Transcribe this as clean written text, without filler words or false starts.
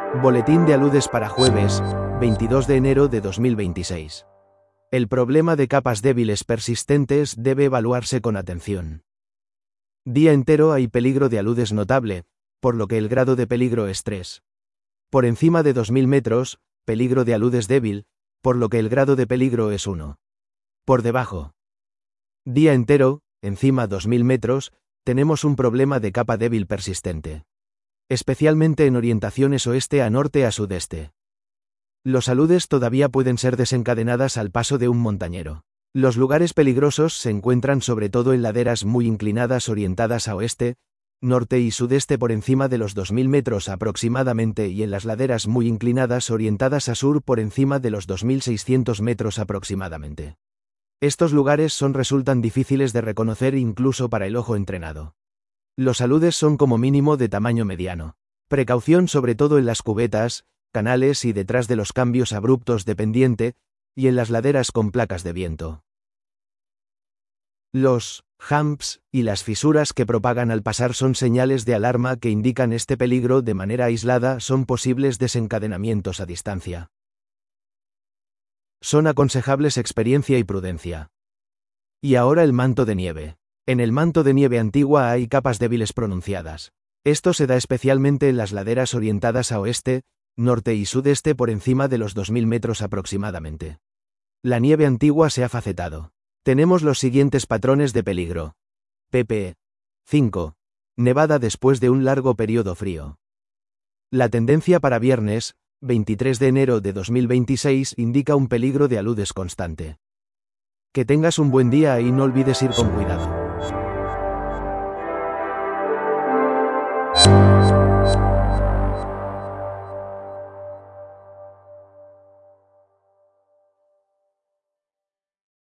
Boletín de aludes para jueves, 22 de enero de 2026. El problema de capas débiles persistentes debe evaluarse con atención. Día entero hay peligro de aludes notable, por lo que el grado de peligro es 3. Por encima de 2000 metros, peligro de aludes débil, por lo que el grado de peligro es 1. Por debajo. Día entero, encima 2000 metros, tenemos un problema de capa débil persistente. Especialmente en orientaciones oeste a norte a sudeste. Los aludes todavía pueden ser desencadenadas al paso de un montañero. Los lugares peligrosos se encuentran sobre todo en laderas muy inclinadas orientadas a oeste, norte y sudeste por encima de los 2000 metros aproximadamente y en las laderas muy inclinadas orientadas a sur por encima de los 2600 metros aproximadamente. Estos lugares resultan difíciles de reconocer incluso para el ojo entrenado. Los aludes son como mínimo de tamaño mediano. Precaución sobre todo en las cubetas, canales y detrás de los cambios abruptos de pendiente, y en las laderas con placas de viento. Los humps y las fisuras que propagan al pasar son señales de alarma que indican este peligro de manera aislada, son posibles desencadenamientos a distancia. Son aconsejables experiencia y prudencia. Y ahora el manto de nieve. En el manto de nieve antigua hay capas débiles pronunciadas. Esto se da especialmente en las laderas orientadas a oeste, norte y sudeste por encima de los 2000 metros aproximadamente. La nieve antigua se ha facetado. Tenemos los siguientes patrones de peligro. pp. 5. Nevada después de un largo periodo frío. La tendencia para viernes, 23 de enero de 2026 indica un peligro de aludes constante. Que tengas un buen día y no olvides ir con cuidado.